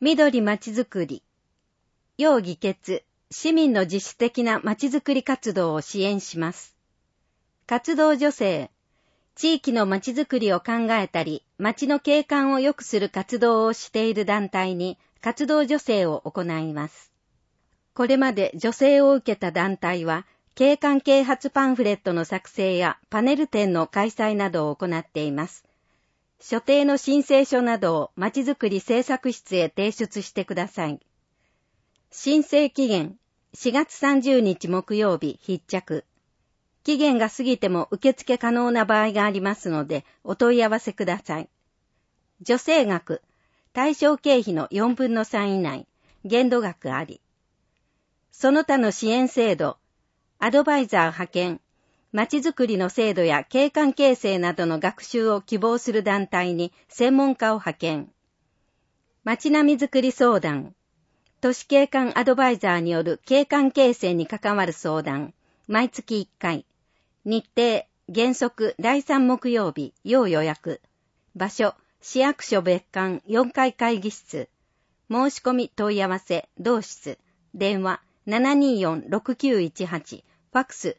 緑まちづくり。要議決、市民の自主的なまちづくり活動を支援します。活動助成。地域のまちづくりを考えたり、街の景観を良くする活動をしている団体に活動助成を行います。これまで助成を受けた団体は、景観啓発パンフレットの作成やパネル展の開催などを行っています。所定の申請書などをまちづくり政策室へ提出してください。申請期限、4月30日木曜日必着。期限が過ぎても受付可能な場合がありますので、お問い合わせください。助成額、対象経費の4分の3以内、限度額あり。その他の支援制度、アドバイザー派遣、まちづくりの制度や景観形成などの学習を希望する団体に専門家を派遣。街並みづくり相談。都市景観アドバイザーによる景観形成に関わる相談。毎月1回。日程、原則第3木曜日、要予約。場所、市役所別館4階会議室。申し込み問い合わせ、同室。電話、724-6918。ファックス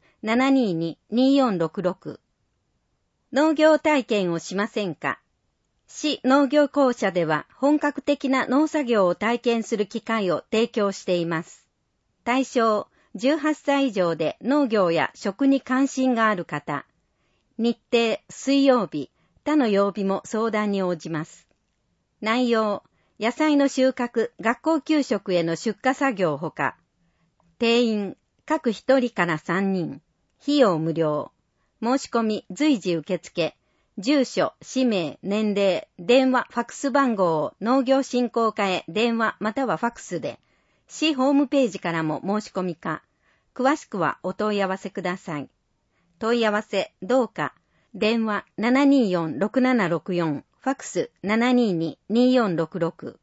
722-2466。農業体験をしませんか？市農業公社では本格的な農作業を体験する機会を提供しています。対象、18歳以上で農業や食に関心がある方。日程、水曜日、他の曜日も相談に応じます。内容、野菜の収穫、学校給食への出荷作業ほか。定員、各1人から3人。費用無料。申し込み随時受付。住所、氏名、年齢、電話、ファックス番号を農業振興課へ電話またはファックスで。市ホームページからも申し込みか。詳しくはお問い合わせください。問い合わせ、どうか。電話 724-6764。ファックス 722-2466。